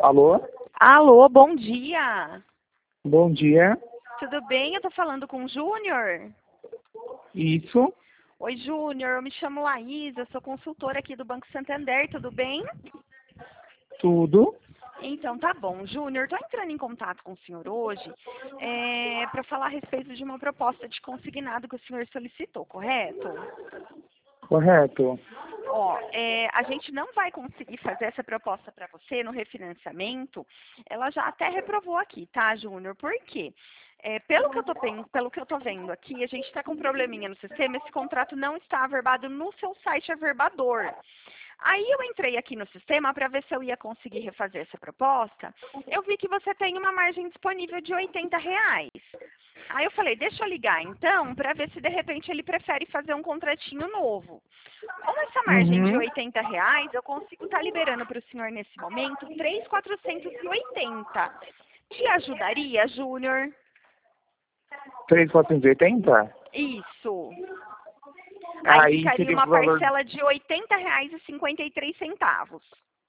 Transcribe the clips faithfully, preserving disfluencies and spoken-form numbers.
Alô? Alô, bom dia. Bom dia. Tudo bem? Eu tô falando com o Júnior. Isso? Oi, Júnior. Eu me chamo Laísa, sou consultora aqui do Banco Santander. Tudo bem? Tudo? Então, tá bom. Júnior, tô entrando em contato com o senhor hoje é, para falar a respeito de uma proposta de consignado que o senhor solicitou, correto? Correto. Ó, é, a gente não vai conseguir fazer essa proposta para você no refinanciamento. Ela já até reprovou aqui, tá, Júnior? Por quê? É, pelo que eu tô pen- pelo que eu tô vendo aqui, a gente está com um probleminha no sistema. Esse contrato não está averbado no seu site averbador. Aí eu entrei aqui no sistema para ver se eu ia conseguir refazer essa proposta. Eu vi que você tem uma margem disponível de oitenta reais. Aí eu falei, deixa eu ligar então para ver se de repente ele prefere fazer um contratinho novo. Com essa margem de Uhum. oitenta reais, eu consigo estar liberando para o senhor nesse momento três mil quatrocentos e oitenta. Te ajudaria, Júnior? três mil quatrocentos e oitenta? Isso. Aí Aí ficaria seria o uma valor. parcela de oitenta reais e cinquenta e três centavos.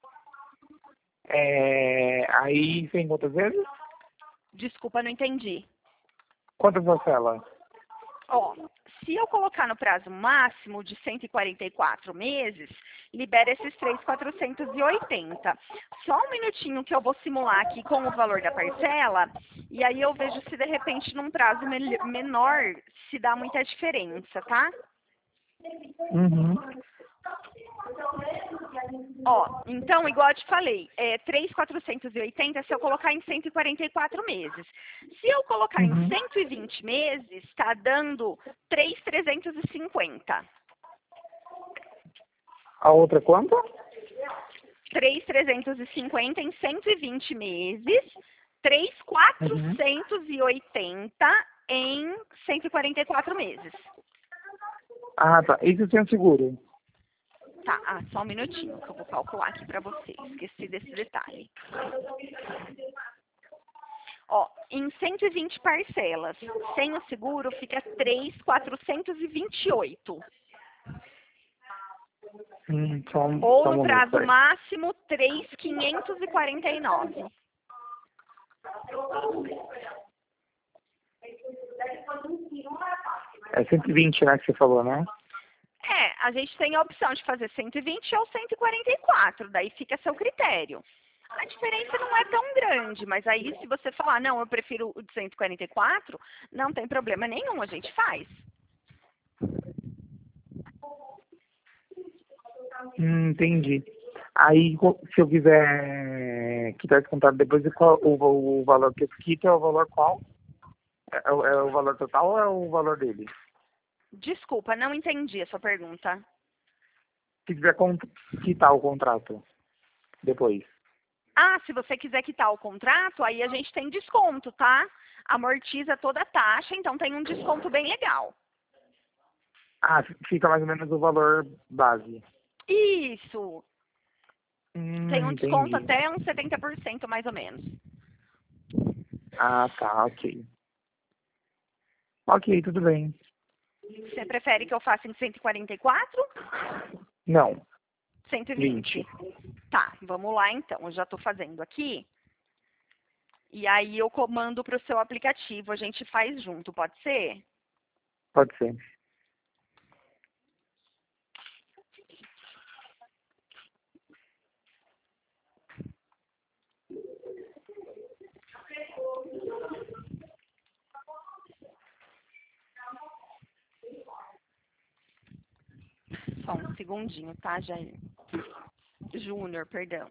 É... Aí tem quantas vezes? Desculpa, não entendi. Quantas parcelas? Ó, se eu colocar no prazo máximo de cento e quarenta e quatro meses, libera esses três mil quatrocentos e oitenta. Só um minutinho que eu vou simular aqui com o valor da parcela, e aí eu vejo se de repente num prazo mel- menor se dá muita diferença, tá? Uhum. Ó, então, igual eu te falei, é três mil quatrocentos e oitenta se eu colocar em cento e quarenta e quatro meses. Se eu colocar em Uhum. cento e vinte meses, está dando três mil trezentos e cinquenta. A outra quanto? três mil trezentos e cinquenta em cento e vinte meses, três mil Uhum. quatrocentos e oitenta em cento e quarenta e quatro meses. Ah, tá. Isso sem seguro. Tá, ah, só um minutinho que eu vou calcular aqui para você. Esqueci desse detalhe. Ó, em cento e vinte parcelas, sem o seguro, fica três mil quatrocentos e vinte e oito. Hum, só, um, Ou só um no momento, prazo peraí. máximo, três mil quinhentos e quarenta e nove. É cento e vinte, né, que você falou, né? É, a gente tem a opção de fazer cento e vinte ou cento e quarenta e quatro, daí fica a seu critério. A diferença não é tão grande, mas aí se você falar, não, eu prefiro o de cento e quarenta e quatro, não tem problema nenhum, a gente faz. Hum, entendi. Aí, co- se eu quiser quitar esse contrato depois, qual, o, o valor que eu quito é o valor qual? É, o é o valor total ou é o valor dele? Desculpa, não entendi a sua pergunta. Se quiser con- quitar o contrato depois. Ah, se você quiser quitar o contrato, aí a gente tem desconto, tá? Amortiza toda a taxa, então tem um desconto bem legal. Ah, fica mais ou menos o valor base. Isso! Tem Hum, um desconto entendi. até uns setenta por cento mais ou menos. Ah, tá, ok. Ok, tudo bem. Você prefere que eu faça em cento e quarenta e quatro? Não, cento e vinte. vinte. Tá, vamos lá então. Eu já estou fazendo aqui. E aí eu comando para o seu aplicativo. A gente faz junto, pode ser? Pode ser. Só um segundinho, tá, Jair? Júnior, perdão.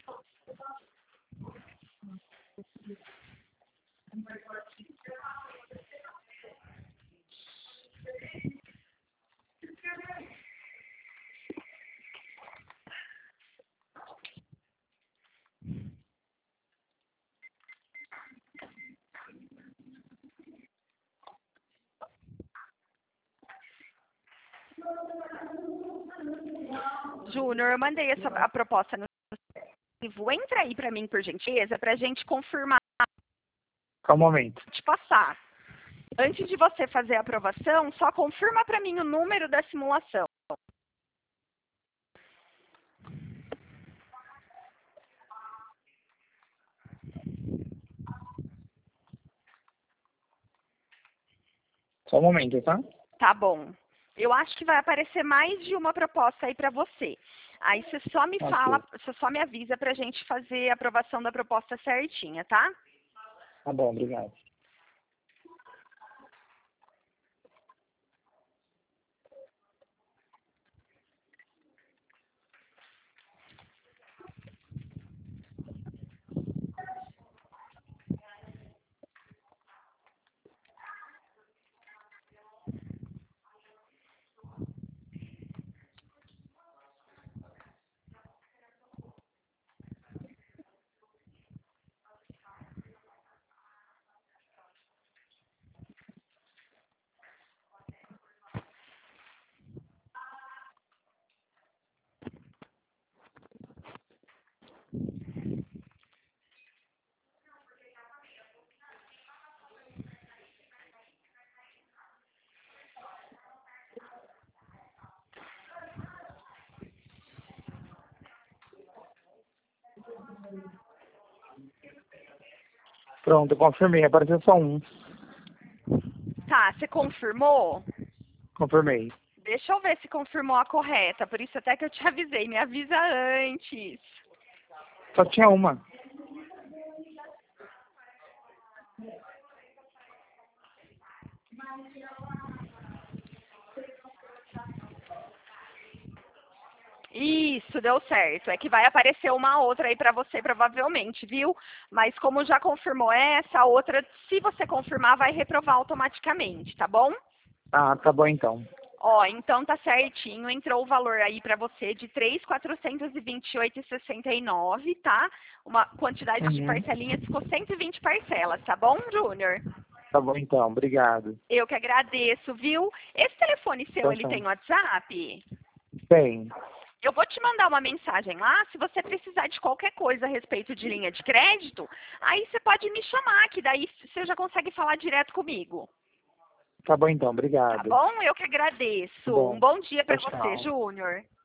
Júnior, eu mandei essa, a proposta no aplicativo. Entra aí para mim, por gentileza, para a gente confirmar, Só um momento. te passar. Antes de você fazer a aprovação, só confirma para mim o número da simulação. Só um momento, tá? Tá bom. Eu acho que vai aparecer mais de uma proposta aí para você. Aí você só me Ok. fala, você só me avisa pra gente fazer a aprovação da proposta certinha, tá? Tá bom, obrigado. Pronto, eu confirmei. Apareceu só um. Tá, você confirmou? Confirmei. Deixa eu ver se confirmou a correta, por isso até que eu te avisei, me avisa antes. Só tinha uma. Isso, deu certo. É que vai aparecer uma outra aí pra você provavelmente, viu? Mas como já confirmou essa, a outra, se você confirmar, vai reprovar automaticamente, tá bom? Ah, tá bom então. Ó, então tá certinho, entrou o valor aí pra você de três mil quatrocentos e vinte e oito reais e sessenta e nove centavos, tá? Uma quantidade de Uhum. parcelinhas ficou cento e vinte parcelas, tá bom, Júnior? Tá bom então, obrigado. Eu que agradeço, viu? Esse telefone seu, Tchau, ele tchau. tem WhatsApp? Tem. Eu vou te mandar uma mensagem lá, se você precisar de qualquer coisa a respeito de linha de crédito, aí você pode me chamar, que daí você já consegue falar direto comigo. Tá bom então, Tá obrigado. bom? Eu que Tá agradeço. Um bom. bom dia pra Tchau, você, tchau. Júnior.